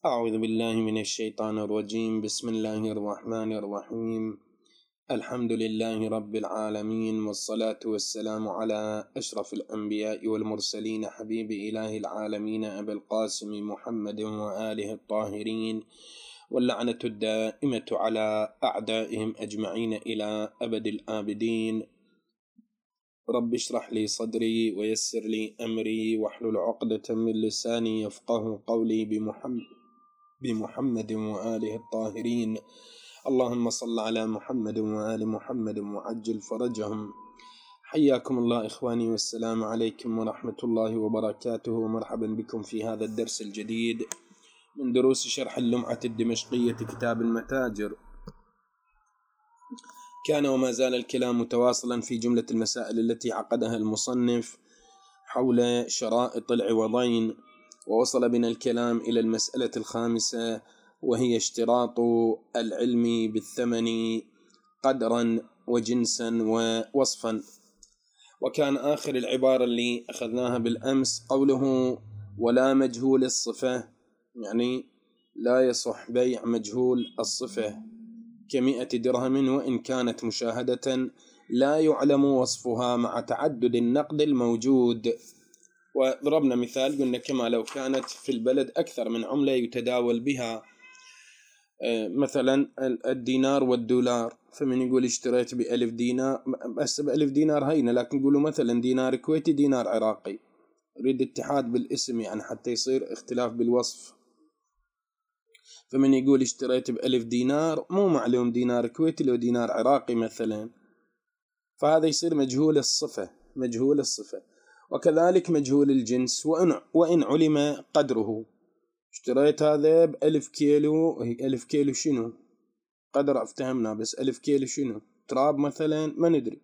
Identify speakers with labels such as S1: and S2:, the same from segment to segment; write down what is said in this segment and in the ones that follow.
S1: أعوذ بالله من الشيطان الرجيم. بسم الله الرحمن الرحيم. الحمد لله رب العالمين، والصلاة والسلام على أشرف الأنبياء والمرسلين، حبيب إله العالمين أبي القاسم محمد وآله الطاهرين، واللعنة الدائمة على أعدائهم أجمعين إلى أبد الآبدين. رب اشرح لي صدري ويسر لي أمري واحلل عقدة من لساني يفقه قولي بمحمد وآله الطاهرين. اللهم صل على محمد وآل محمد وعجل فرجهم. حياكم الله إخواني، والسلام عليكم ورحمة الله وبركاته، ومرحبا بكم في هذا الدرس الجديد من دروس شرح اللمعة الدمشقية كتاب المتاجر. كان وما زال الكلام متواصلا في جملة المسائل التي عقدها المصنف حول شرائط العوضين، ووصل بنا الكلام إلى المسألة الخامسة، وهي اشتراط العلم بالثمن قدرا وجنسا ووصفا. وكان آخر العبارة اللي أخذناها بالأمس قوله ولا مجهول الصفة، يعني لا يصح بيع مجهول الصفة ك100 درهم وإن كانت مشاهدة لا يعلم وصفها مع تعدد النقد الموجود. وضربنا مثال قلنا كما لو كانت في البلد أكثر من عملة يتداول بها، مثلا الدينار والدولار، فمن يقول اشتريت ب1000 دينار، بس ب1000 دينار هينة، لكن يقولوا مثلا دينار كويتي دينار عراقي، يريد اتحاد بالاسم يعني حتى يصير اختلاف بالوصف. فمن يقول اشتريت ب1000 دينار مو معلوم دينار كويتي لو دينار عراقي مثلا، فهذا يصير مجهول الصفة. وكذلك مجهول الجنس وإن علم قدره. اشتريت هذا ب1000 كيلو، 1000 كيلو شنو قدر افتهمنا، بس 1000 كيلو شنو تراب مثلا ما ندري.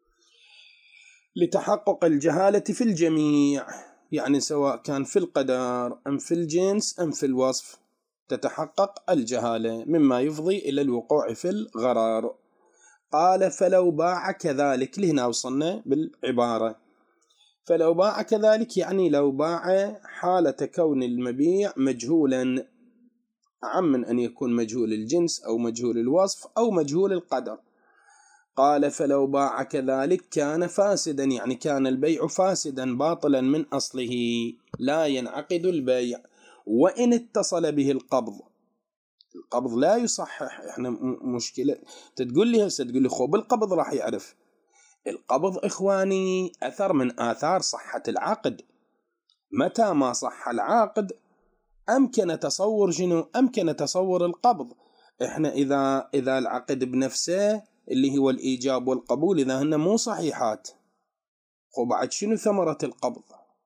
S1: لتحقق الجهالة في الجميع، يعني سواء كان في القدر أم في الجنس أم في الوصف تتحقق الجهالة، مما يفضي إلى الوقوع في الغرار. قال فلو باع كذلك، لهنا وصلنا بالعبارة فلو باع كذلك، يعني لو باع حالة كون المبيع مجهولا، عم من أن يكون مجهول الجنس أو مجهول الوصف أو مجهول القدر. قال فلو باع كذلك كان فاسدا، يعني كان البيع فاسدا باطلا من أصله، لا ينعقد البيع وإن اتصل به القبض لا يصحح. احنا مشكلة تقول لي هسه، تقول لي خب القبض راح يعرف. القبض إخواني أثر من آثار صحة العقد. متى ما صح العقد أمكن تصور القبض. إحنا إذا العقد بنفسه اللي هو الإيجاب والقبول إذا هن مو صحيحات، وبعد شنو ثمرة القبض؟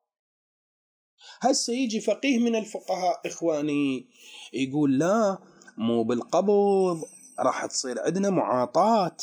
S1: هسه يجي فقيه من الفقهاء إخواني يقول لا، مو بالقبض راح تصير عندنا معاطات،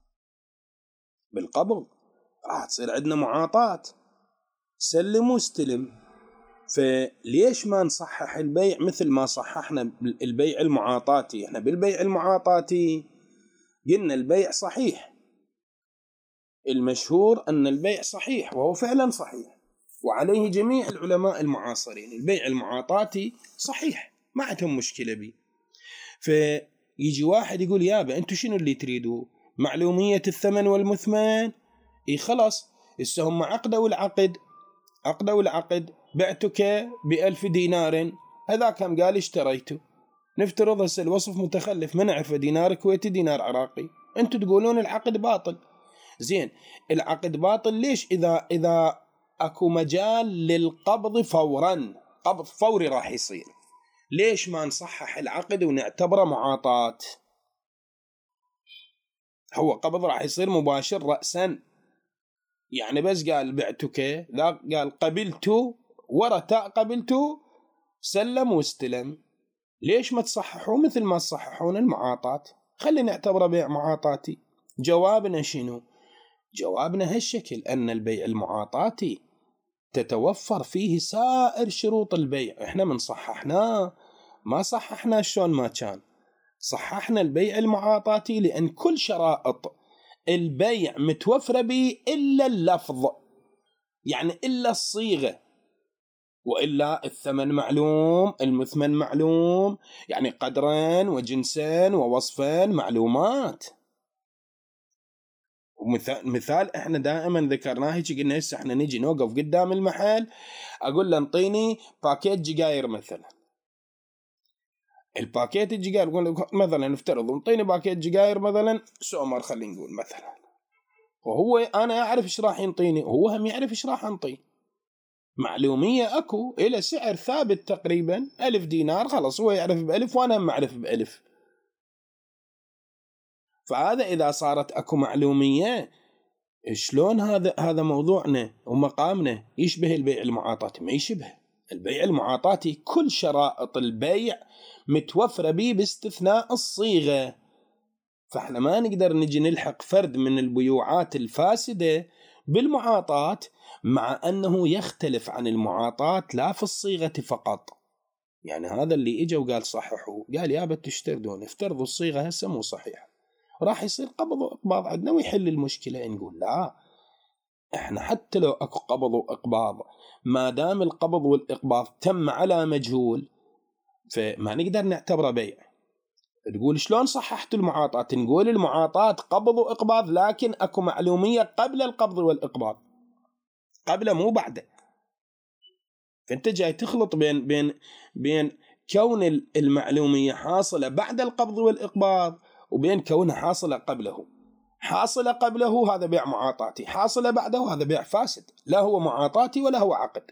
S1: بالقبض راح تصير عندنا معاطات، سلم واستلم. فليش ما نصحح البيع مثل ما صححنا البيع المعاطاتي؟ احنا بالبيع المعاطاتي قلنا البيع صحيح، المشهور أن البيع صحيح، وهو فعلا صحيح، وعليه جميع العلماء المعاصرين. البيع المعاطاتي صحيح، ما عندهم مشكلة به. فيجي واحد يقول يابا أنتوا شنو اللي تريدوا؟ معلومية الثمن والمثمن؟ خلاص هم عقدوا العقد بعتك ب1000 دينار، هذا كم قال اشتريته، نفترض هسه الوصف متخلف، ما نعرفه دينار كويتي دينار عراقي، انتوا تقولون العقد باطل. زين، العقد باطل ليش؟ إذا أكو مجال للقبض فورا، قبض فوري راح يصير، ليش ما نصحح العقد ونعتبره معاطات؟ هو قبض راح يصير مباشر رأسا، يعني بس قال بعتك، لا قال قبلته، ورا تاء قبلته، سلم واستلم. ليش ما تصححوا مثل ما تصححون المعاطات؟ خلي نعتبره بيع معاطاتي. جوابنا شنو؟ جوابنا هالشكل، أن البيع المعاطاتي تتوفر فيه سائر شروط البيع. احنا من صححناه، ما صححنا شلون ما كان، صححنا البيع المعاطاتي لأن كل شرائط البيع متوفرة به إلا اللفظ، يعني إلا الصيغة. وإلا الثمن معلوم، المثمن معلوم، يعني قدرين وجنسين ووصفين معلومات. مثال احنا دائما ذكرناه، هيك قلنا هسه احنا نجي نوقف قدام المحل اقول له انطيني باكيت جقاير مثلا، الباكيت الجقاير مثلا نفترض انطيني باكيت جقاير مثلا سومر خلينا نقول مثلا، وهو انا اعرف ايش راح ينطيني، وهو هم يعرف ايش راح انطيه، معلومية اكو الى سعر ثابت تقريبا 1000 دينار، خلاص هو يعرف ب1000 وانا هم اعرف ب1000. فهذا اذا صارت اكو معلومية، شلون هذا موضوعنا ومقامنا يشبه البيع المعاطاتي؟ ما يشبه. البيع المعاطاتي كل شرائط البيع متوفرة به باستثناء الصيغة، فاحنا ما نقدر نجي نلحق فرد من البيوعات الفاسدة بالمعاطات، مع أنه يختلف عن المعاطات لا في الصيغة فقط. يعني هذا اللي إجا وقال صححوا، قال يا بتشتردون افترضوا الصيغة هسه مو صحيحة، راح يصير قبض وإقباض عندنا ويحل المشكلة. نقول لا، احنا حتى لو اكو قبض واقباض، ما دام القبض والاقباض تم على مجهول فما نقدر نعتبره بيع. تقول شلون صححت المعاطات؟ نقول المعاطات قبض واقباض، لكن اكو معلومية قبل القبض والاقباض، قبل مو بعده. فانت جاي تخلط بين كون المعلومية حاصلة بعد القبض والاقباض وبين كونها حاصلة قبله. حاصلة قبله هذا بيع معاطاتي، حاصلة بعده هذا بيع فاسد، لا هو معاطاتي ولا هو عقد.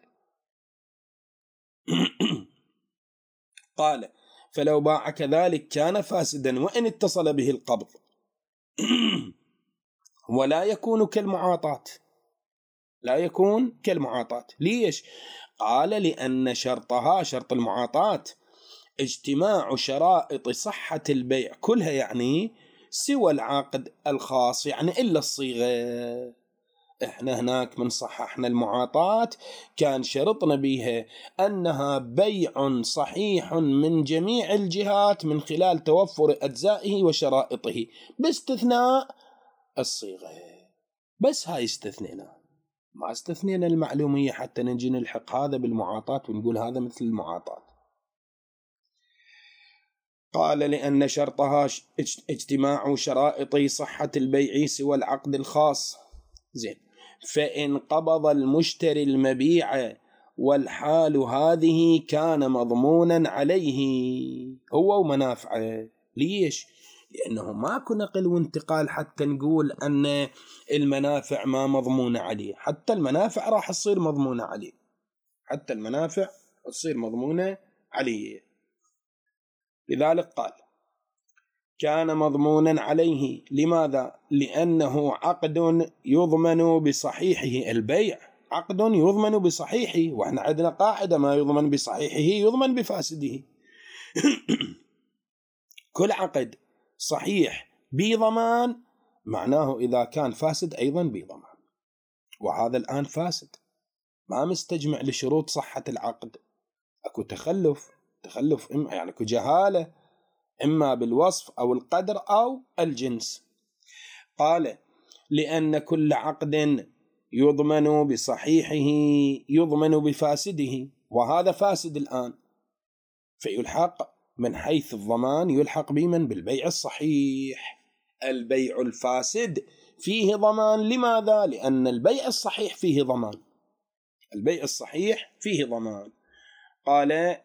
S1: قال فلو باع كذلك كان فاسدا وإن اتصل به القبض ولا يكون كالمعاطات، لا يكون كالمعاطات. ليش؟ قال لأن شرطها، شرط المعاطات، اجتماع شرائط صحة البيع كلها، يعني سوى العقد الخاص، يعني إلا الصيغة. احنا هناك من صححنا المعاطات كان شرطنا بيها أنها بيع صحيح من جميع الجهات من خلال توفر أجزائه وشرائطه باستثناء الصيغة. بس هاي استثنينا، ما استثنينا المعلومية حتى نجي نلحق هذا بالمعاطات ونقول هذا مثل المعاطات. قال لأن شرطها اجتماع شرائط صحة البيع سوى العقد الخاص. زين، فإن قبض المشتري المبيع والحال هذه كان مضمونا عليه هو ومنافعه. ليش؟ لأنه ماكو نقل وانتقال حتى نقول أن المنافع ما مضمونة عليه، حتى المنافع راح تصير مضمونة عليه، حتى المنافع تصير مضمونة عليه. لذلك قال كان مضمونا عليه. لماذا؟ لأنه عقد يضمن بصحيحه. البيع عقد يضمن بصحيحه، وإحنا عندنا قاعدة ما يضمن بصحيحه يضمن بفاسده. كل عقد صحيح بضمان معناه إذا كان فاسد أيضا بضمان، وهذا الآن فاسد، ما مستجمع لشروط صحة العقد. أكو تخلف يعني أكو جهالة، إما بالوصف أو القدر أو الجنس. قال لأن كل عقد يضمن بصحيحه يضمن بفاسده، وهذا فاسد الآن، فيلحق من حيث الضمان يلحق بمن؟ بالبيع الصحيح. البيع الفاسد فيه ضمان. لماذا؟ لأن البيع الصحيح فيه ضمان، البيع الصحيح فيه ضمان. قال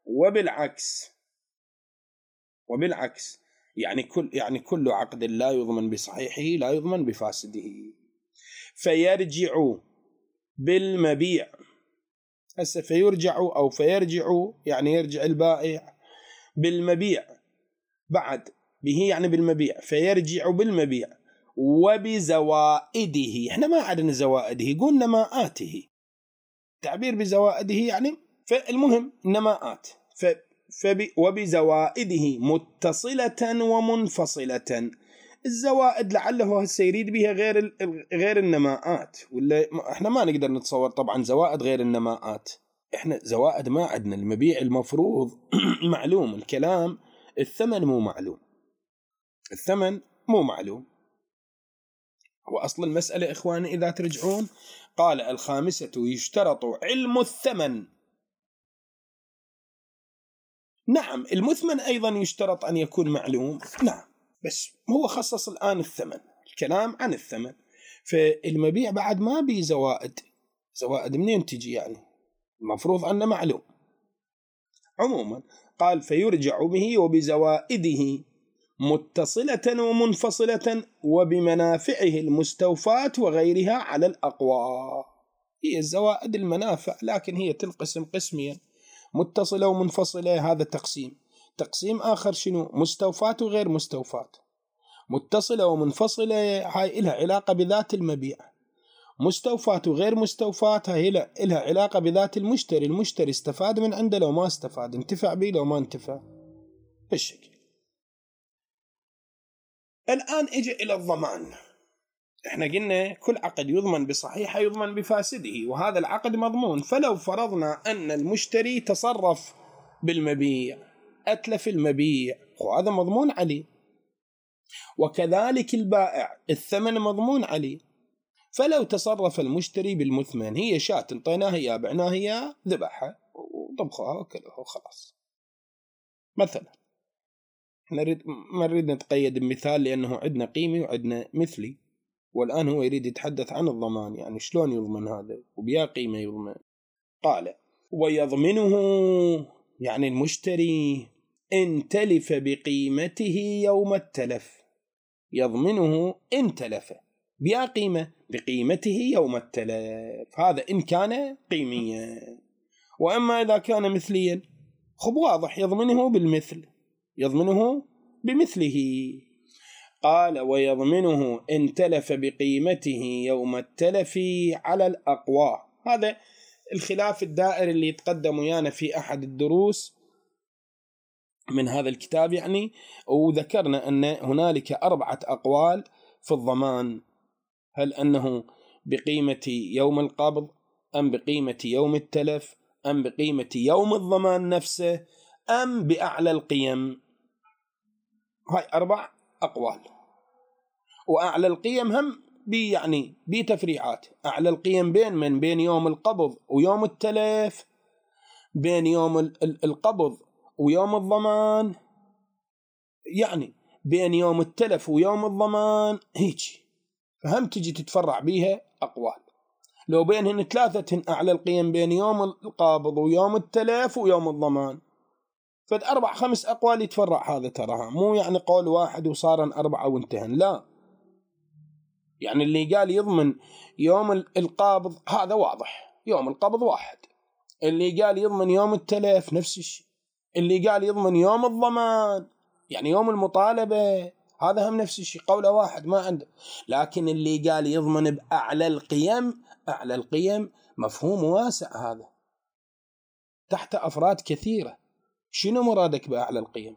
S1: وبالعكس يعني كل عقد لا يضمن بصحيحه لا يضمن بفاسده. فيرجع بالمبيع، هسه فيرجع يعني يرجع البائع بالمبيع بعد به، يعني بالمبيع، فيرجع بالمبيع وبزوائده. احنا ما عندنا زوائده، قلنا نماءاته، تعبير بزوائده يعني فالمهم نماءات. وبزوائده متصلة ومنفصلة. الزوائد لعله هسه يريد بها غير النماءات، ولا احنا ما نقدر نتصور طبعا زوائد غير النماءات. احنا زوائد ما عندنا. المبيع المفروض معلوم الكلام، الثمن مو معلوم، الثمن مو معلوم. وأصل المسألة إخواني إذا ترجعون قال الخامسة يشترط علم الثمن نعم المثمن أيضا يشترط أن يكون معلوم، نعم، بس هو خصص الآن الثمن، الكلام عن الثمن. فالمبيع بعد ما بي زوائد منين تجي يعني؟ المفروض أنه معلوم. عموما قال فيرجع به وبزوائده متصلة ومنفصلة وبمنافعه المستوفاة وغيرها على الأقوى. هي الزوائد المنافع، لكن هي تنقسم قسمين، متصلة ومنفصلة، هذا تقسيم آخر شنو؟ مستوفاة وغير مستوفاة. متصلة ومنفصلة هاي إلها علاقة بذات المبيع، مستوفاة وغير مستوفاة هاي إلها علاقة بذات المشتري. المشتري استفاد من عنده لو ما استفاد، انتفع به لو ما انتفع، بالشكل. الآن اجى إلى الضمان. احنا قلنا كل عقد يضمن بصحيحه يضمن بفاسده، وهذا العقد مضمون. فلو فرضنا أن المشتري تصرف بالمبيع، أتلف المبيع، وهذا مضمون عليه، وكذلك البائع الثمن مضمون عليه. فلو تصرف المشتري بالمثمن، هي شاة انطيناها اياه بعناها اياه، ذبحها وطبخها وكلها وخلاص مثلا. ما نريد نتقيد بمثال لأنه عندنا قيمي وعندنا مثلي، والآن هو يريد يتحدث عن الضمان، يعني شلون يضمن هذا وبيا قيمة يضمن. قال ويضمنه يعني المشتري إن تلف بقيمته يوم التلف، يضمنه إن تلف بيا قيمة بقيمته يوم التلف، هذا إن كان قيميا. وأما إذا كان مثليا خب واضح يضمنه بالمثل، يضمنه بمثله. قال ويضمنه إن تلف بقيمته يوم التلف على الأقوى. هذا الخلاف الدائر اللي يتقدم ويانا في أحد الدروس من هذا الكتاب يعني. وذكرنا أن هنالك 4 أقوال في الضمان، هل أنه بقيمة يوم القبض أم بقيمة يوم التلف أم بقيمة يوم الضمان نفسه أم بأعلى القيم. هاي 4 أقوال، وأعلى القيم هم يعني بتفريعات. أعلى القيم بين يوم القبض ويوم التلف، بين يوم القبض ويوم الضمان، يعني بين يوم التلف ويوم الضمان هيك، فهم تجي تتفرع بيها أقوال. لو بينهن 3 أعلى القيم بين يوم القابض ويوم التلف ويوم الضمان، فد 4-5 أقوال يتفرع هذا، تراها مو يعني قول واحد وصار 4 وانتهن، لا. يعني اللي قال يضمن يوم القابض هذا واضح، يوم القبض واحد. اللي قال يضمن يوم التلف نفس الشيء. اللي قال يضمن يوم الضمان يعني يوم المطالبة هذا هم نفس الشيء، قوله واحد ما عنده. لكن اللي قال يضمن بأعلى القيم، أعلى القيم مفهوم واسع، هذا تحت أفراد كثيرة. شنو مرادك بأعلى القيم؟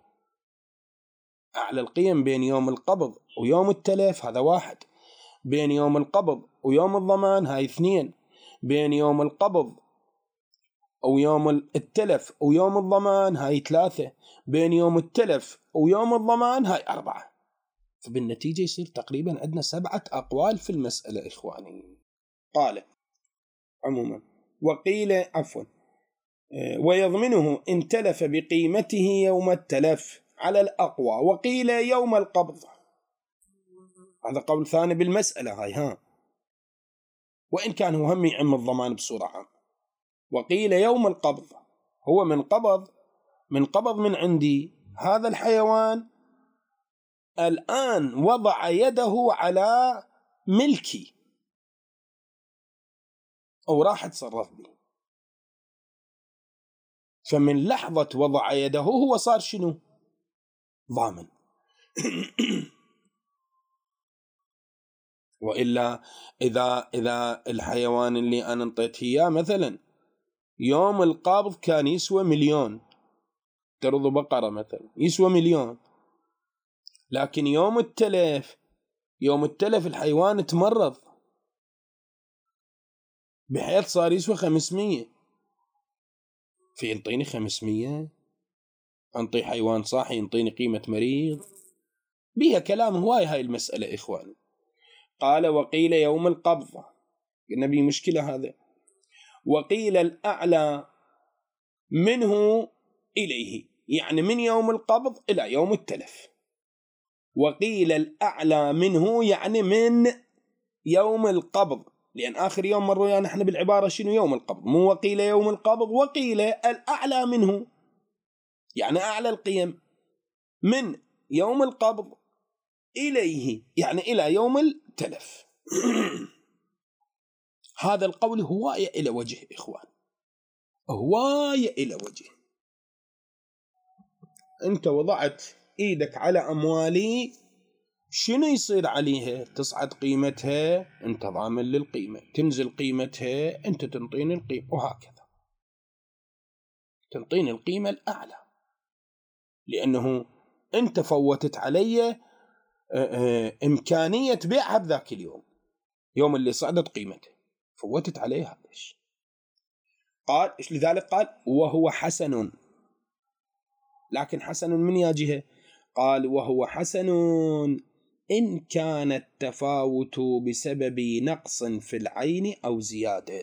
S1: أعلى القيم بين يوم القبض ويوم التلف هذا واحد، بين يوم القبض ويوم الضمان هاي 2، بين يوم القبض أو يوم التلف ويوم الضمان هاي 3، بين يوم التلف ويوم الضمان هاي 4. فبالنتيجة يصير تقريبا عندنا 7 أقوال في المسألة إخواني. قال عموما ويضمنه إن تلف بقيمته يوم التلف على الأقوى، وقيل يوم القبض. هذا قول ثاني بالمسألة هاي وإن كان هو هم يعم الضمان بصورة عامة. وقيل يوم القبض هو من قبض من عندي هذا الحيوان، الآن وضع يده على ملكي أو راح اتصرف به، فمن لحظة وضع يده هو صار شنو؟ ضامن. وإلا إذا الحيوان اللي أنا انطيته إياه مثلا يوم القبض كان يسوى 1,000,000، ترض بقرة مثلا يسوى 1,000,000، لكن يوم التلف الحيوان تمرض بحيث صار يسوى 500، في ينطيني 500 أنطي حيوان صاحي ينطيني قيمة مريض؟ بيها كلام هواي هاي المسألة إخواني. قال وقيل يوم القبض، قلنا بي مشكلة هذا. وقيل الأعلى منه إليه، يعني من يوم القبض إلى يوم التلف. وقيل الأعلى منه يعني من يوم القبض، لأن آخر يوم مروا يعني احنا بالعبارة شنو يوم القبض، مو وقيل يوم القبض، وقيل الأعلى منه يعني أعلى القيم من يوم القبض إليه يعني إلى يوم التلف. هذا القول هواية إلى وجه إخوان، هواية إلى وجه. أنت وضعت إيدك على أموالي، شنو يصير عليها؟ تصعد قيمتها، أنت ضامن للقيمة، تنزل قيمتها، أنت تنطيني القيمة، وهكذا تنطيني القيمة الأعلى، لأنه أنت فوتت علي إمكانية بيعها بذاك اليوم، يوم اللي صعدت قيمته فوتت عليه هذا الشيء. قال لذلك قال وهو حسن، لكن حسن من يا جهة؟ قال وهو حسن إن كان التفاوت بسبب نقص في العين أو زيادة.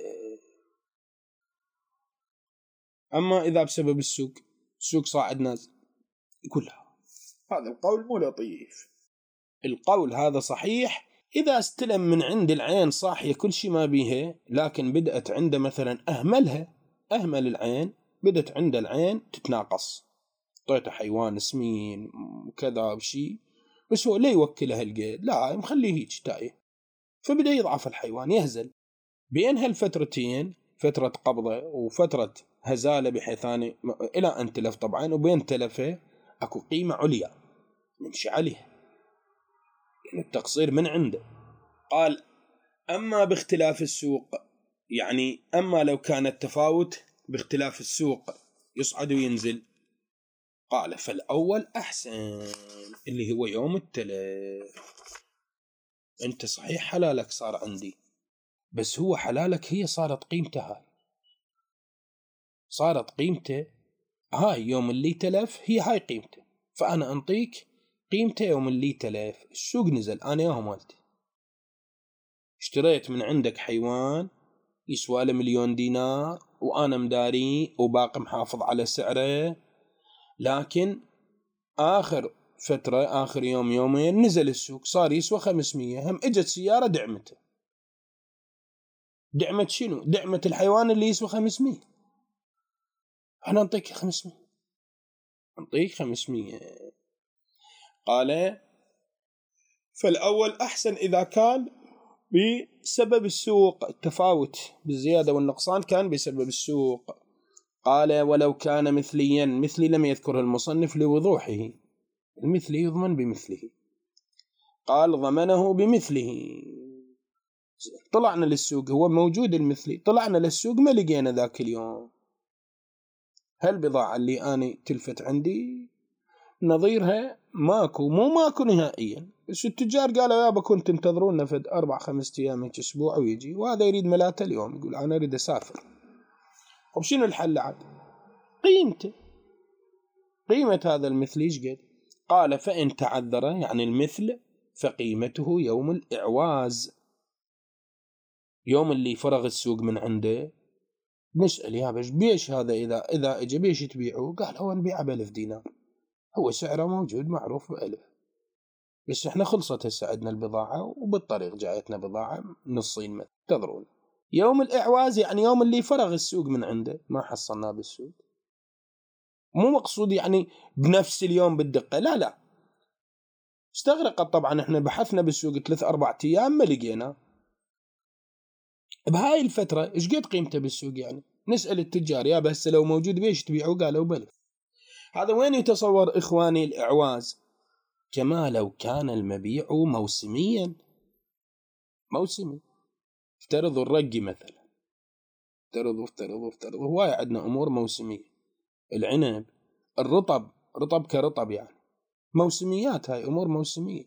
S1: أما إذا بسبب السوق صاعد نازل يقول لا، هذا القول مو لطيف. القول هذا صحيح إذا استلم من عند العين صاحية كل شيء ما بيها، لكن بدأت عنده مثلا أهمل العين، بدأت عند العين تتناقص، طيته حيوان سمين وكذا بشيء، بس هو لا يوكله القيد، لا مخليه هيك تايه، فبدأ يضعف الحيوان يهزل. بين هالفترتين فترة قبضة وفترة هزالة بحيث إلى أن تلف طبعا، وبين تلفه أكو قيمة عليا نمشي عليها، يعني التقصير من عنده. قال أما باختلاف السوق، يعني أما لو كان التفاوت باختلاف السوق يصعد وينزل، قال فالأول أحسن اللي هو يوم التلف. أنت صحيح حلالك صار عندي، بس هو حلالك هي صارت قيمته، هاي صارت قيمته، هاي يوم اللي تلف هي هاي قيمته، فأنا أنطيك قيمته يوم اللي تلف. السوق نزل، أنا ياهو مالتي، اشتريت من عندك حيوان يسوى له 1,000,000 دينار وأنا مداري وباقي محافظ على سعره، لكن آخر فترة آخر يوم يومين نزل السوق صار يسوى 500، هم اجت سيارة دعمته. دعمت شنو؟ دعمت الحيوان اللي يسوى 500، أنا أنطيك 500، أنطيك 500. قال فالأول أحسن إذا كان بسبب السوق، التفاوت بالزيادة والنقصان كان بسبب السوق. قال ولو كان مثليا، مثلي لم يذكره المصنف لوضوحه، المثلي يضمن بمثله، قال ضمنه بمثله. طلعنا للسوق، هو موجود المثلي، طلعنا للسوق ما لقينا ذاك اليوم، هالبضاعة اللي أنا تلفت عندي نظيرها ماكو، مو ماكو نهائيا، بس التجار قالوا يابا كنت تنتظرونا فد 4-5 أيام أسبوع ويجي، وهذا يريد ملاته اليوم، يقول أنا أريد أسافر. وبشنو الحل عاد؟ قيمته، قيمة هذا المثل إيش قد؟ قال فإن تعذر يعني المثل فقيمته يوم الإعواز، يوم اللي فرغ السوق من عنده نسأل يا بيش هذا إذا إجا بيش تبيعه؟ قال هو نبيعه ب1000 دينار، هو سعره موجود معروف ب1000، بس احنا خلصت هسه عندنا البضاعة وبالطريق جايتنا بضاعة نصين مثل، تنتظرون يوم الإعواز يعني يوم اللي فرغ السوق من عنده ما حصلناه بالسوق، مو مقصود يعني بنفس اليوم بالدقة، لا استغرقت طبعا، احنا بحثنا بالسوق 3-4 أيام ما لقينا، بهاي الفترة ايش قد قيمته بالسوق؟ يعني نسأل التجار يا بس لو موجود بيش تبيعه؟ قالوا بل. هذا وين يتصور إخواني الإعواز؟ كما لو كان المبيع موسميا، موسمي، افترضوا الرقي مثلا، افترضوا هواي عندنا أمور موسمية، العنب، رطب كرطب، يعني موسميات، هاي أمور موسمية.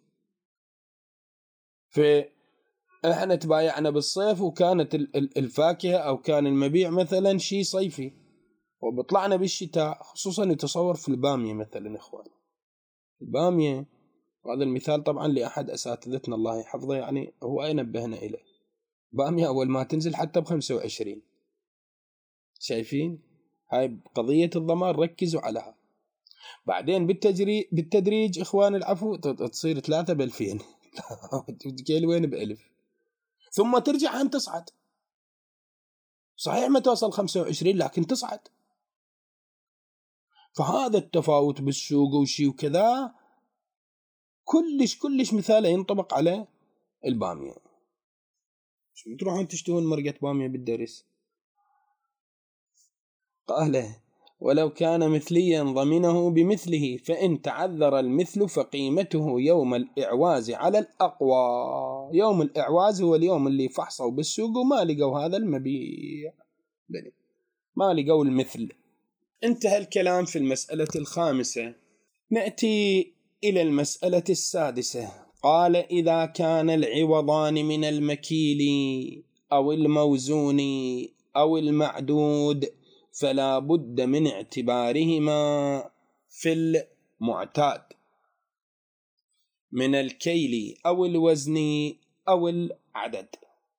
S1: فإحنا تبايعنا بالصيف وكانت الفاكهة أو كان المبيع مثلا شيء صيفي، وبطلعنا بالشتاء، خصوصا يتصور في البامية مثلا إخوان، البامية، وهذا المثال طبعا لأحد أساتذتنا الله يحفظه، يعني هو ينبهنا إليه، بامية أول ما تنزل حتى ب25، شايفين هاي قضية الضمان ركزوا عليها. بعدين بالتدريج إخوان العفو تصير 3 ب2000 كيلوين ب1000، ثم ترجع أن تصعد. صحيح ما توصل 25 لكن تصعد. فهذا التفاوت بالسوق وشي وكذا كلش مثاله ينطبق على البامية. تروحون تشتهون مرقة بامية بالدرس. قال ولو كان مثليا ضمنه بمثله، فإن تعذر المثل فقيمته يوم الإعواز على الأقوى. يوم الإعواز هو اليوم اللي فحصوا بالسوق وما لقوا هذا المبيع، ما لقوا المثل. انتهى الكلام في المسألة الخامسة. نأتي إلى المسألة السادسة. قال إذا كان العوضان من المكيل أو الموزون أو المعدود فلا بد من اعتبارهما في المعتاد من الكيل أو الوزن أو العدد.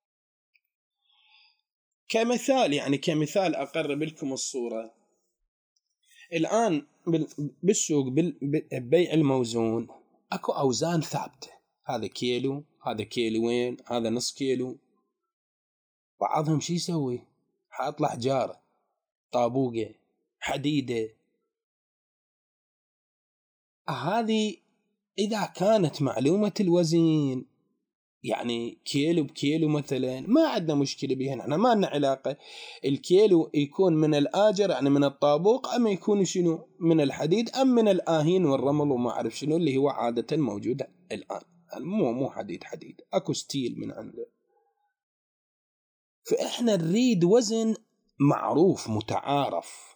S1: كمثال أقرب لكم الصورة. الآن بالسوق ببيع الموزون أكو أوزان ثابتة، هذا كيلو، هذا كيلوين، هذا نص كيلو. بعضهم شي يسوي؟ حاط له حجارة، طابوقة، حديدة. هذه إذا كانت معلومة الوزن، يعني كيلو بكيلو مثلا، ما عندنا مشكلة بها، نحن ما لنا علاقة. الكيلو يكون من الآجر يعني من الطابوق، أما يكون شنو من الحديد أم من الآهين والرمل وما أعرف شنو اللي هو عادة موجودة الآن. مو حديد أكو ستيل من عنده. فإحنا نريد وزن معروف متعارف،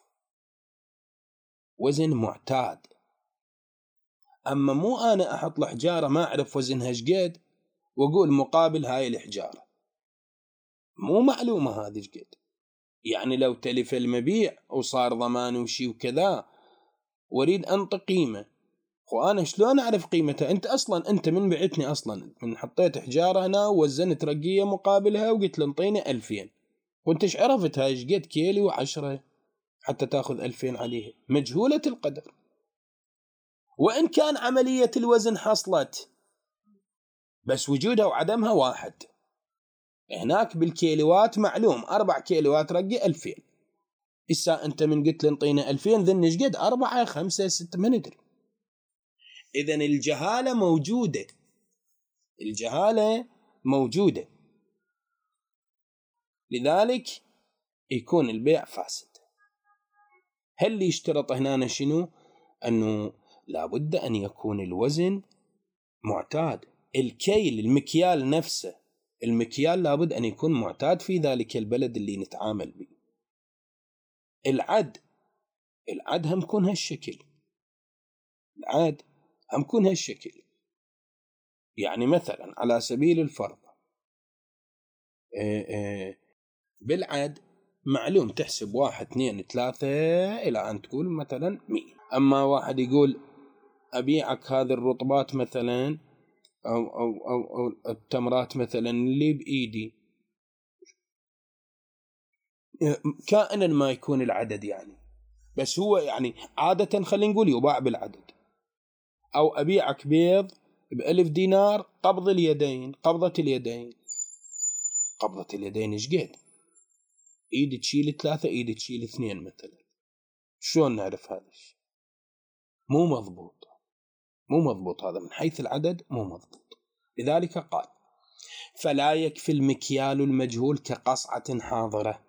S1: وزن معتاد. أما مو أنا أحط الحجارة ما أعرف وزنها شقد وأقول مقابل هاي الحجارة، مو معلومة هذه شقد. يعني لو تلف المبيع وصار ضمان وشي وكذا واريد أنطق قيمة، وأنا شلون أعرف قيمتها؟ أنت من بعتني أصلا، من حطيت حجارة هنا ووزنت رقية مقابلها وقلت لنطيني 2000، وانتش عرفت هاي شقد كيلو 10 حتى تاخذ 2000 عليها، مجهولة القدر. وإن كان عملية الوزن حصلت بس وجودها وعدمها واحد. هناك بالكيلوات معلوم 4 كيلوات رقي 2000. إسا أنت من قلت لنطينا 2000 ذن شقد 4 5 6 ما ندري. إذن الجهالة موجودة، لذلك يكون البيع فاسد. هل اللي يشترط هنا شنو؟ أنه لابد أن يكون الوزن معتاد. الكيل المكيال نفسه، المكيال لابد أن يكون معتاد في ذلك البلد اللي نتعامل به. العد هم يكون هالشكل، يعني مثلا على سبيل الفرض بالعد معلوم تحسب 1 2 3 إلى أن تقول مثلا 100. أما واحد يقول أبيعك هذه الرطبات مثلا أو التمرات مثلا اللي بإيدي، كائنا ما يكون العدد يعني، بس هو يعني عادة خلينا نقول يباع بالعدد. أو أبيعك بيض ب1000 دينار قبضة اليدين إيش قد؟ إيد تشيل 3 إيد تشيل 2 مثلا. شلون نعرف هذا الشيء؟ مو مضبوط هذا من حيث العدد مو مضبوط. لذلك قال فلا يكفي المكيال المجهول كقصعة حاضرة.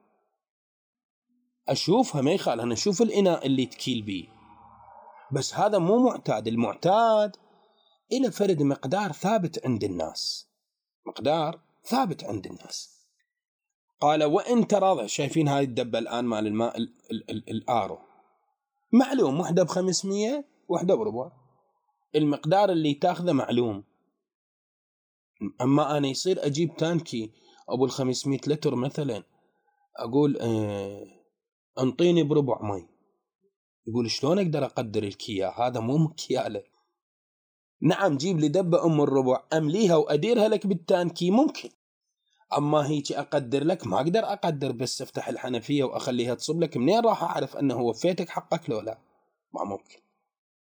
S1: أشوفها ما يخال، أنا أشوف الإناء اللي تكيل بيه، بس هذا مو معتاد. المعتاد إلى فرد مقدار ثابت عند الناس. قال وإن تراضى. شايفين هاي الدبة الآن مال الماء الآرو، معلوم وحدة ب500 وحدة بربع، المقدار اللي تاخذه معلوم. أما أنا يصير أجيب تانكي أبو 500 لتر مثلا، أقول انطيني بربع مي، يقول شلون أقدر أقدر الكيا؟ هذا مو مكيالة. نعم جيب لي دبة الربع أمليها وأديرها لك بالتانكي ممكن، أما هيك أقدر لك ما أقدر أقدر، بس أفتح الحنفية وأخليها تصب لك، منين راح أعرف أنه وفيتك حقك لو لا؟ ما ممكن.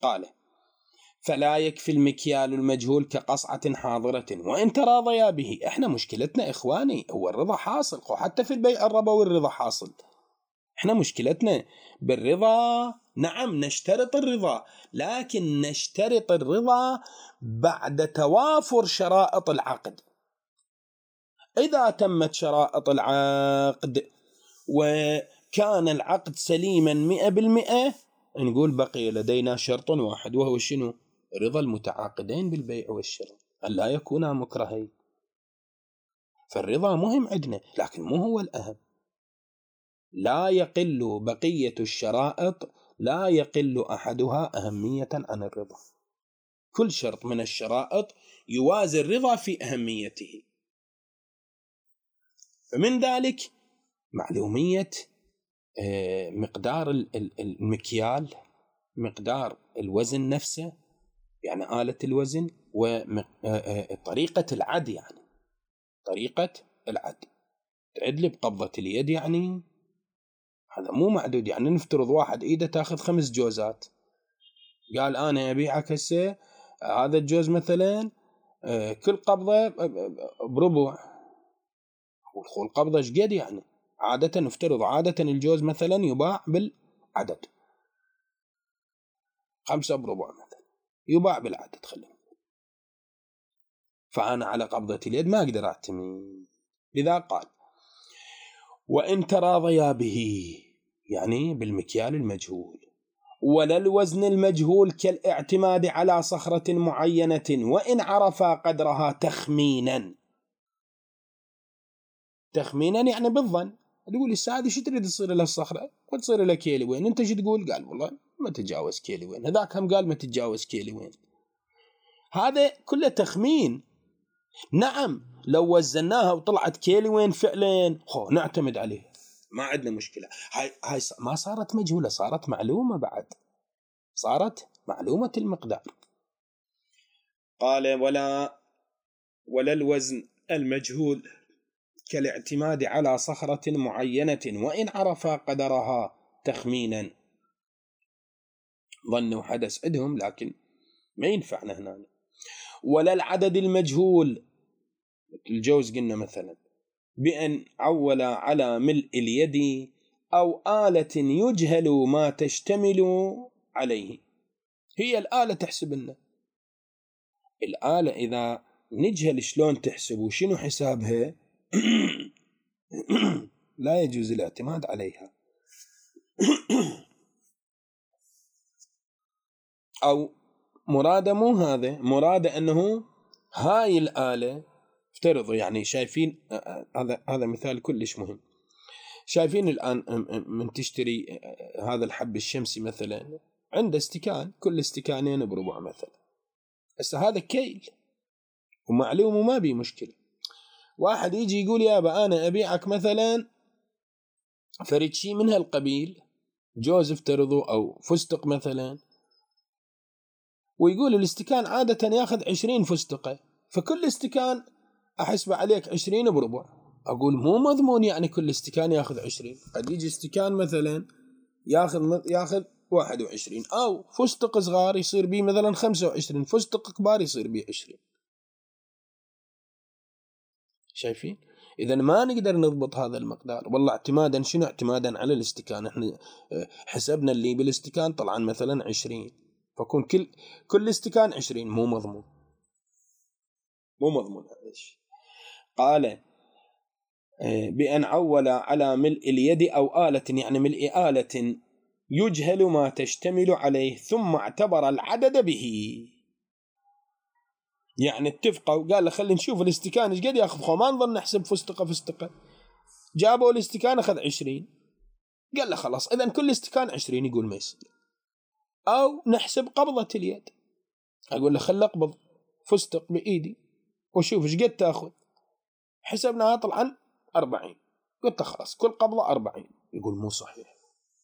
S1: قال: فلا يكفي المكيال المجهول كقصعة حاضرة وإن تراضيا به. احنا مشكلتنا إخواني هو الرضا حاصل، وحتى في البيع الربوي الرضا حاصل. احنا مشكلتنا بالرضا. نعم نشترط الرضا، لكن نشترط الرضا بعد توافر شرائط العقد. إذا تمت شرائط العقد وكان العقد سليما 100%، نقول بقي لدينا شرط واحد، وهو شنو؟ رضا المتعاقدين بالبيع والشراء، أن لا يكونا مكرهين. فالرضا مهم عندنا، لكن مو هو الأهم. لا يقل بقية الشرائط، لا يقل أحدها أهمية عن الرضا. كل شرط من الشرائط يوازي الرضا في أهميته. فمن ذلك معلومية مقدار المكيال، مقدار الوزن نفسه، يعني آلة الوزن، وطريقة العد، يعني طريقة العد. تعد لي بقبضة اليد، يعني هذا مو معدود. يعني نفترض واحد إيده تأخذ 5 جوزات، قال أنا أبيعك هسه هذا الجوز مثلا كل قبضة بربع. والقبضة شقد يعني؟ عادة نفترض عادة الجوز مثلا يباع بالعدد، 5 بربع مثلا يباع بالعدد. خلينا، فأنا على قبضة اليد ما أقدر أعتمد. لذا قال: وإن تراضيا به، يعني بالمكيال المجهول، ولا الوزن المجهول كالاعتماد على صخرة معينة وإن عرفا قدرها تخمينا. تخمينا يعني بالظن. تقول الساعة شو تريد تصير له الصخرة؟ وتصير له كيلي وين؟ انت شو تقول؟ قال والله ما تتجاوز كيلي وين. هذاك هم قال ما تتجاوز كيلي وين. هذا كله تخمين. نعم لو وزناها وطلعت كيلي وين فعلا نعتمد عليه، ما عندنا مشكلة. هاي ما صارت مجهولة، صارت معلومة. بعد صارت معلومة المقدار. قال: ولا الوزن المجهول كالاعتماد على صخرة معينة وإن عرف قدرها تخمينا. ظنوا حدث عندهم لكن ما ينفعنا هنا. ولا العدد المجهول، الجوز قلنا مثلا، بأن عول على ملء اليد أو آلة يجهل ما تشتمل عليه. هي الآلة تحسب لنا. الآلة إذا نجهل شلون تحسب وشنو حسابها لا يجوز الاعتماد عليها. أو مرادة مو هذا، مرادة أنه هاي الآلة افترضوا، يعني شايفين هذا مثال كلش مهم. شايفين الآن من تشتري هذا الحب الشمسي مثلا، عنده استكان، كل استكانين بربع مثلا. بس هذا كيل ومعلوم وما بي مشكلة. واحد يجي يقول يابا أنا أبيعك مثلا فريد شي من هالقبيل، جوز افترضوا أو فستق مثلا، ويقول الاستكان عادة ياخذ 20 فستقة، فكل استكان أحسبه عليك 20 بربع. أقول مو مضمون يعني كل استكان ياخذ 20. قد يجي استكان مثلا ياخذ 21، أو فستق صغار يصير بيه مثلا 25، فستق كبار يصير بيه 20. شايفين؟ إذا ما نقدر نضبط هذا المقدار. والله اعتمادا شنو؟ اعتمادا على الاستكان. احنا حسبنا اللي بالاستكان طلعا مثلا 20، فكون كل استكان 20. مو مضمون، مو مضمون هذا الشيء. قال: بأن عول على ملء اليد أو آلة، يعني ملء آلة يجهل ما تشتمل عليه ثم اعتبر العدد به. يعني اتفقوا وقال له خلي نشوف الاستكان ايش قد ياخذ، ما نظل نحسب فستقة. جابوا الاستكان اخذ 20، قال له خلاص اذا كل استكان 20. يقول ما يصير. او نحسب قبضة اليد، اقول له خل اقبض فستق بايدي وشوف ايش قد تاخذ. حسبناها طلعا 40، قلت خلاص كل قبضة 40. يقول مو صحيح.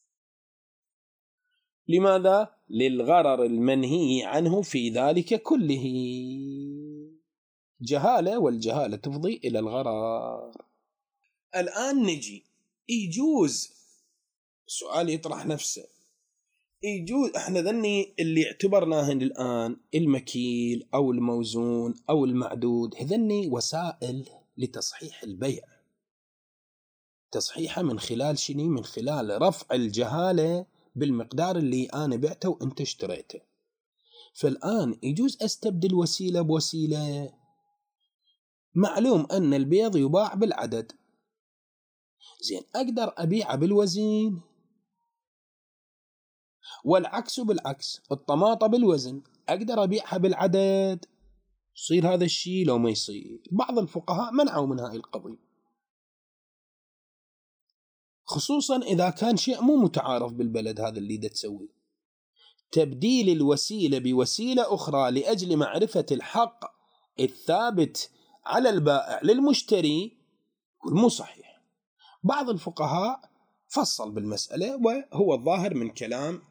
S1: لماذا؟ للغرر المنهي عنه في ذلك كله. جهالة، والجهالة تفضي إلى الغرر. الآن نجي يجوز سؤال يطرح نفسه، يجوز احنا ذني اللي اعتبرناهن الآن المكيل أو الموزون أو المعدود، هذني وسائل لتصحيح البيع، تصحيحه من خلال شنو؟ من خلال رفع الجهالة بالمقدار اللي أنا بعته وأنت اشتريته. فالآن يجوز أستبدل وسيلة بوسيلة. معلوم أن البيض يباع بالعدد، زين أقدر أبيعه بالوزن، والعكس بالعكس، الطماطة بالوزن أقدر أبيعها بالعدد. يصير هذا الشيء لو ما يصير؟ بعض الفقهاء منعوا من هاي القضية، خصوصا إذا كان شيء مو متعارف بالبلد هذا اللي دا تسويه. تبديل الوسيلة بوسيلة أخرى لأجل معرفة الحق الثابت على البائع للمشتري مو صحيح. بعض الفقهاء فصل بالمسألة، وهو الظاهر من كلام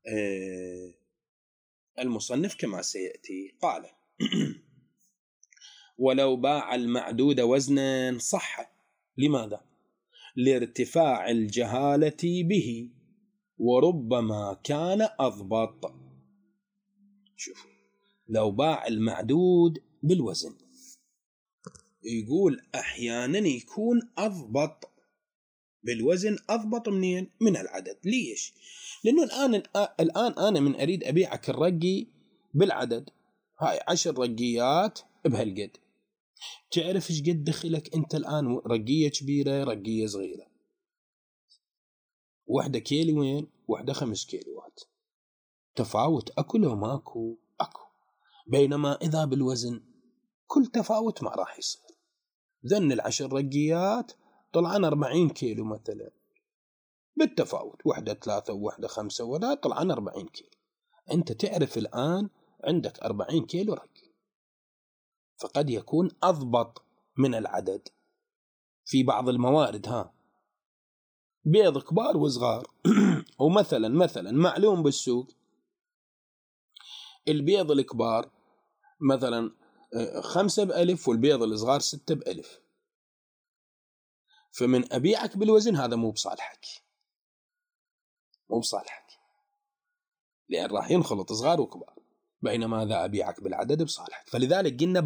S1: المصنف كما سيأتي. قال: ولو باع المعدود وزنا صح. لماذا؟ لارتفاع الجهالة به، وربما كان أضبط. شوفوا، لو باع المعدود بالوزن، يقول أحيانا يكون أضبط بالوزن، أضبط منين؟ من العدد. ليش؟ لأنه الآن أنا من أريد أبيعك الرقي بالعدد، هاي 10 رقيات بهالقد، تعرف إيش قد دخلك أنت الآن؟ رقية كبيرة، رقية صغيرة، واحدة كيلوين، واحدة 5 كيلوات، تفاوت أكو لو ماكو؟ أكو. بينما إذا بالوزن كل تفاوت ما راح يصير. ذن 10 رقيات طلعن 40 كيلو مثلا بالتفاوت، واحدة 3 وواحدة 5 ولا طلعن 40 كيلو. أنت تعرف الآن عندك 40 كيلو رقي، فقد يكون أضبط من العدد في بعض الموارد. بيض كبار وصغار ومثلا معلوم بالسوق البيض الكبار مثلا 5 بألف والبيض الصغار 6 بألف، فمن أبيعك بالوزن هذا مو بصالحك، مو بصالحك، لأن راح ينخلط صغار وكبار، بينما ذا أبيعك بالعدد بصالحك. فلذلك قلنا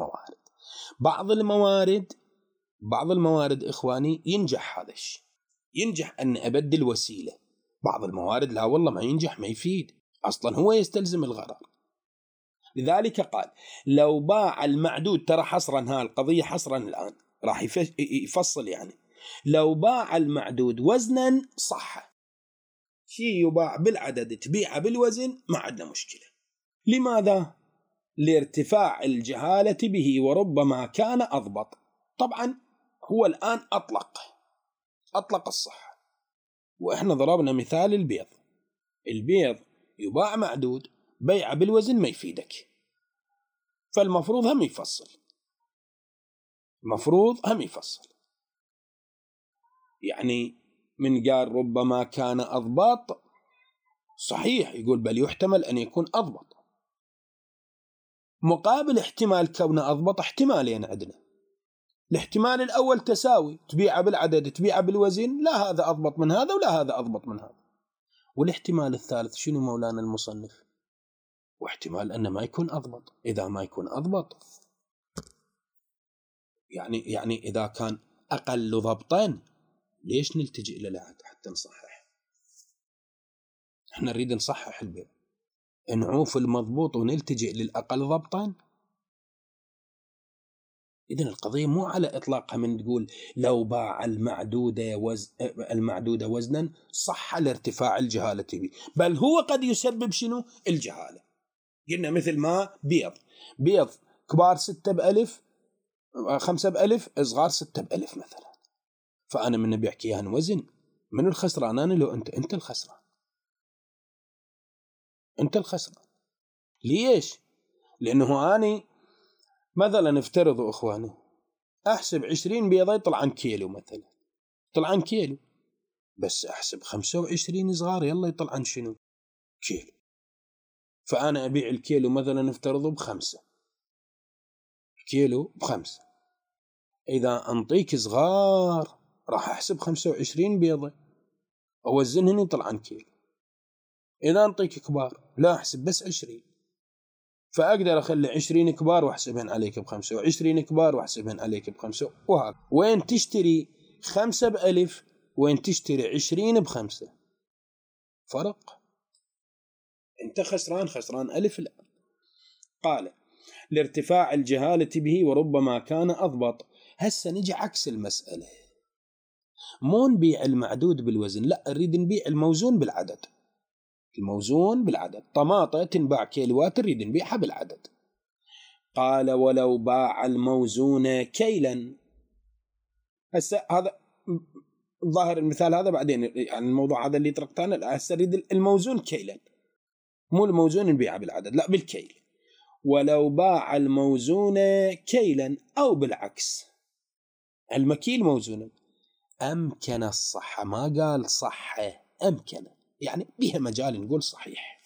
S1: بعض الموارد إخواني ينجح هذا الشيء، ينجح أن أبدل وسيلة. بعض الموارد لا والله ما ينجح، ما يفيد أصلا، هو يستلزم الغرر. لذلك قال: لو باع المعدود، ترى حصرا، ها القضية حصرا الآن راح يفصل، يعني لو باع المعدود وزنا صح، شيء يباع بالعدد تبيعه بالوزن ما عندنا مشكلة. لماذا؟ لارتفاع الجهالة به، وربما كان أضبط. طبعا هو الآن أطلق الصح، وإحنا ضربنا مثال البيض يباع معدود، بيعه بالوزن ما يفيدك، فالمفروض هم يفصل، يعني من قال ربما كان أضبط صحيح، يقول بل يحتمل أن يكون أضبط، مقابل احتمال كونه أضبط احتمالين عندنا. الاحتمال الأول تساوي، تبيعه بالعدد تبيعه بالوزن، لا هذا أضبط من هذا ولا هذا أضبط من هذا. والاحتمال الثالث شنو مولانا المصنف؟ واحتمال أن ما يكون أضبط. إذا ما يكون أضبط يعني إذا كان أقل ضبطا، ليش نلتجئ إلى العهد حتى نصحح؟ احنا نريد نصحح البيع، نعوف المضبوط ونلتجئ للأقل ضبطا. إذن القضية مو على إطلاقها من تقول لو باع المعدود وزنا صح لارتفاع الجهالة به، بل هو قد يسبب شنو؟ الجهالة. قلنا مثل ما بيض كبار 6 بألف 5 بألف، صغار 6 بألف مثلا، فأنا من نبيعك إياهن وزن، من الخسران؟ أنا لو أنت الخسران، أنت الخسران. ليش؟ لأنه أنا مثلا افترضوا إخواني أحسب 20 بيضة يطلع عن كيلو مثلا، يطلع عن كيلو، بس أحسب 25 صغار يلا يطلع عن شنو؟ كيلو. فأنا أبيع الكيلو مثلا نفترضه ب5، كيلو ب5، إذا أنطيك صغار راح أحسب 25 بيضة أوزنهن يطلع عن كيلو. إذا أنطيك كبار لا أحسب بس 20، فأقدر أخلي 20 كبار وأحسبهن عليك ب5، و20 كبار وأحسبهن عليك ب5، وهذا. وين تشتري 5 ب1000 وين تشتري 20 ب5؟ فرق. أنت خسران 1000. لا. قال لارتفاع الجهالة به وربما كان أضبط. هسه نجي عكس المسألة، مو نبيع المعدود بالوزن، لا نريد نبيع الموزون بالعدد. الموزون بالعدد، طماطة تنباع كيلوات نريد نبيعها بالعدد. قال ولو باع الموزون كيلا. هسه هذا ظاهر المثال هذا، بعدين يعني الموضوع هذا اللي طرقتنا هسه نريد الموزون كيلا، مو الموزون نبيعه بالعدد، لا بالكيل. ولو باع الموزون كيلا أو بالعكس المكيل موزونا أمكن الصحة. ما قال صحة، أمكن يعني بها مجال نقول صحيح.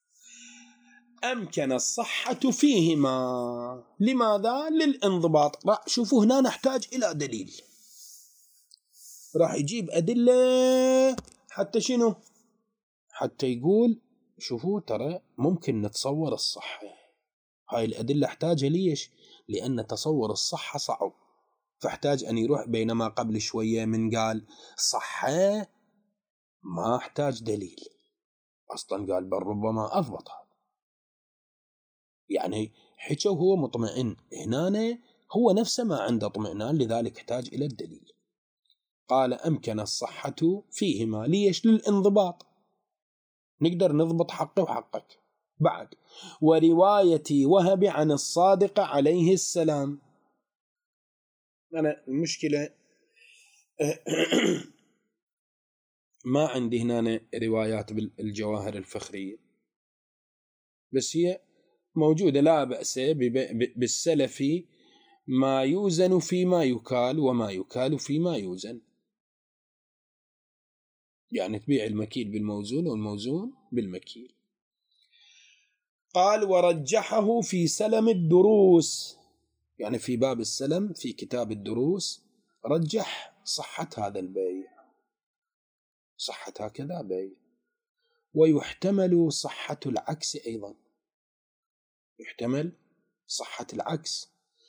S1: أمكن الصحة فيهما. لماذا؟ للانضباط. شوفوا هنا نحتاج إلى دليل، راح يجيب أدلة حتى شنو؟ حتى يقول شوفوا ترى ممكن نتصور الصحة. هاي الأدلة احتاجها ليش؟ لأن تصور الصحة صعب، فاحتاج أن يروح. بينما قبل شوية من قال صحة ما احتاج دليل أصلا، قال بل ربما أضبط. يعني حكى وهو مطمئن. هنا هو نفسه ما عنده اطمئنان، لذلك احتاج إلى الدليل. قال أمكن الصحة فيهما. ليش؟ للانضباط، نقدر نضبط حقه وحقك. بعد ورواية وهب عن الصادق عليه السلام. أنا المشكلة ما عندي هنا روايات بالجواهر الفخرية، بس هي موجودة لا بأس بالسلف ما يوزن فيما يكال وما يكال فيما يوزن. يعني تبيع المكيل بالموزون والموزون بالمكيل. قال ورجحه في سلم الدروس، يعني في باب السلم في كتاب الدروس رجح صحة هذا البيع، صحة هكذا بيع. ويحتمل صحة العكس أيضا، يحتمل صحة العكس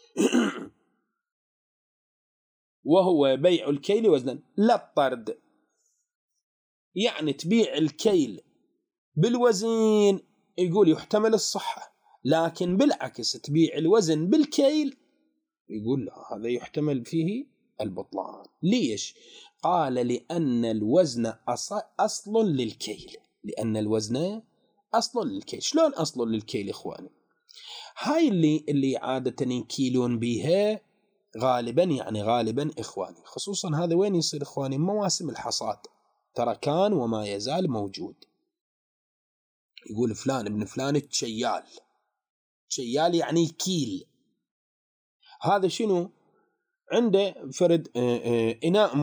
S1: وهو بيع الكيل وزنا لا الطرد. يعني تبيع الكيل بالوزن يقول يحتمل الصحة، لكن بالعكس تبيع الوزن بالكيل يقول لا هذا يحتمل فيه البطلان. ليش؟ قال لأن الوزن أصل للكيل. لأن الوزن أصل للكيل. شلون أصل للكيل إخواني؟ هاي اللي عادة يكيلون بها غالبا، يعني غالبا إخواني، خصوصا هذا وين يصير إخواني؟ مواسم الحصاد، ترى كان وما يزال موجود. يقول فلان ابن فلان تشيال، تشيال يعني كيل. هذا شنو؟ عنده فرد إناء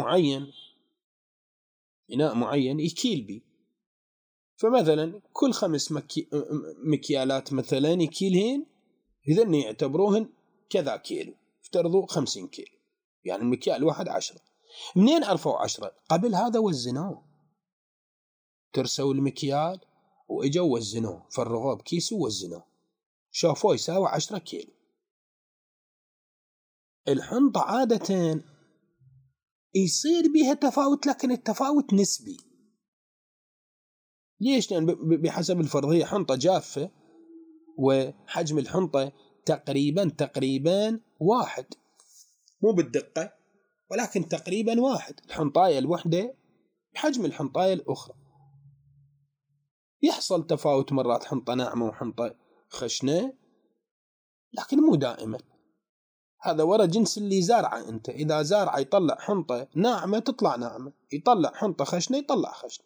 S1: معين يكيل بي، فمثلا كل 5 مكيالات مثلا يكيلهن، إذن يعتبروهن كذا كيلو، افترضوا 50 كيلو، يعني المكيال واحد 10. منين عرفوا 10؟ قبل هذا وزنوه، ترسوا المكيال وإجوا وزنوه، فرغوه بكيس ووزنوه، شافوه يساوي 10 كيلو. الحنطة عادة يصير بها تفاوت، لكن التفاوت نسبي. ليش؟ لأن بحسب الفرضية حنطة جافة وحجم الحنطة تقريبا واحد، مو بالدقة ولكن تقريبا واحد. الحنطاية الوحدة بحجم الحنطاية الأخرى. يحصل تفاوت مرات، حنطة ناعمة وحنطة خشنة، لكن مو دائما. هذا ورا جنس اللي زارعه أنت. إذا زارعه يطلع حنطة ناعمة تطلع ناعمة، يطلع حنطة خشنة يطلع خشنة.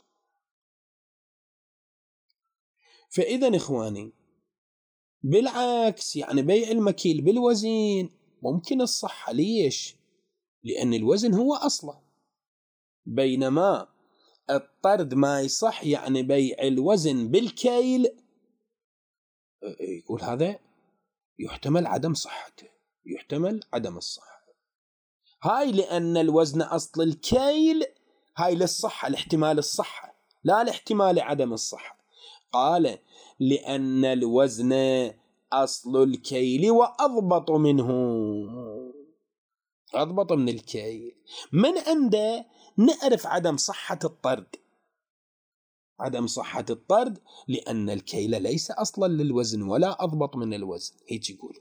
S1: فإذا إخواني بالعكس، يعني بيع المكيل بالوزن ممكن الصحة. ليش؟ لأن الوزن هو أصله، بينما الطرد ما يصح. يعني بيع الوزن بالكيل يقول هذا يحتمل عدم صحته، يحتمل عدم الصحة. هاي لأن الوزن أصل الكيل، هاي للصحة، لاحتمال الصحة، لا لاحتمال عدم الصحة. قال لأن الوزن أصل الكيل وأضبط منه، أضبط من الكيل. من عنده نعرف عدم صحة الطرد، عدم صحة الطرد لأن الكيل ليس أصلا للوزن ولا أضبط من الوزن، هيك يقول.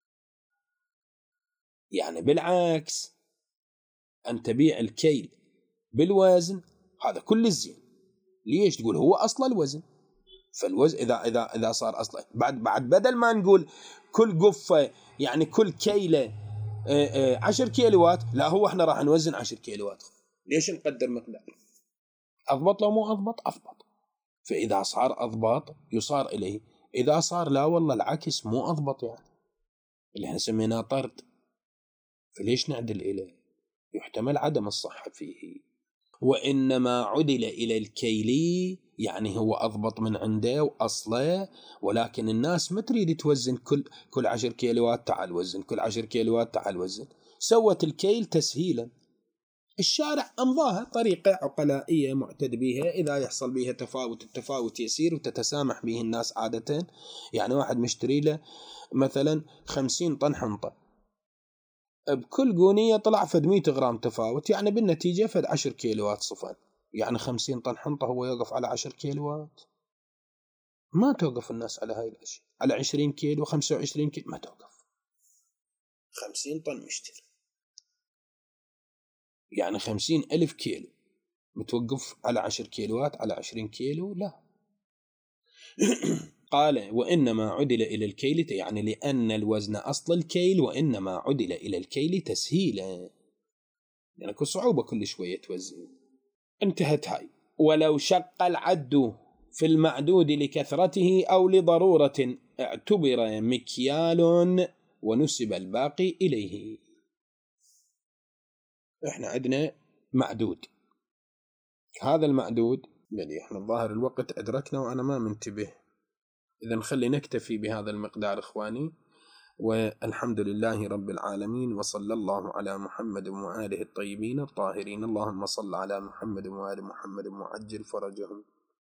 S1: يعني بالعكس، أن تبيع الكيل بالوزن هذا كل الزين. ليش؟ تقول هو أصلا الوزن، فالوزن إذا صار أصلا بعد بدل ما نقول كل قفة يعني كل كيلة 10 كيلوات، لا هو احنا راح نوزن 10 كيلوات. ليش نقدر مقدار؟ أضبط لو مو أضبط أضبط. فإذا صار أضبط يصار إليه، إذا صار لا والله العكس مو أضبط، يعني اللي احنا سميناه طرد، فليش نعدل إليه؟ يحتمل عدم الصحة فيه. وإنما عدل إلى الكيلي يعني هو أضبط من عنده وأصله، ولكن الناس ما تريد توزن كل 10 كيلوات تعال وزن، كل 10 كيلوات تعال وزن، سوت الكيل تسهيلا. الشارع أمضاها طريقة عقلائية معتد بها، إذا يحصل بها تفاوت، التفاوت يسير وتتسامح به الناس عادة. يعني واحد مشتري له مثلا 50 طن حنطة، بكل قونية طلع فد 100 غرام تفاوت، يعني بالنتيجة فد 10 كيلوات صفن، يعني 50 طن حنطة هو يوقف على 10 كيلوات. ما توقف الناس على هاي الأشياء، على 20 كيلو 25 كيلو ما توقف. 50 طن مشتري يعني 50,000 كيلو، متوقف على 10 كيلوات على 20 كيلو؟ لا. قال وإنما عدل إلى الكيل، يعني لأن الوزن أصل الكيل، وإنما عدل إلى الكيل تسهيلا، يعني كل صعوبة كل شوية توزن. انتهت هاي. ولو شق العد في المعدود لكثرته أو لضرورة اعتبر مكيال ونسب الباقي إليه. احنا عندنا معدود، هذا المعدود يعني احنا الظاهر الوقت أدركنا وأنا ما منتبه، إذا نخلي نكتفي بهذا المقدار إخواني، والحمد لله رب العالمين، وصلى الله على محمد وآله الطيبين الطاهرين. اللهم صل على محمد وآل محمد وعجل فرجهم.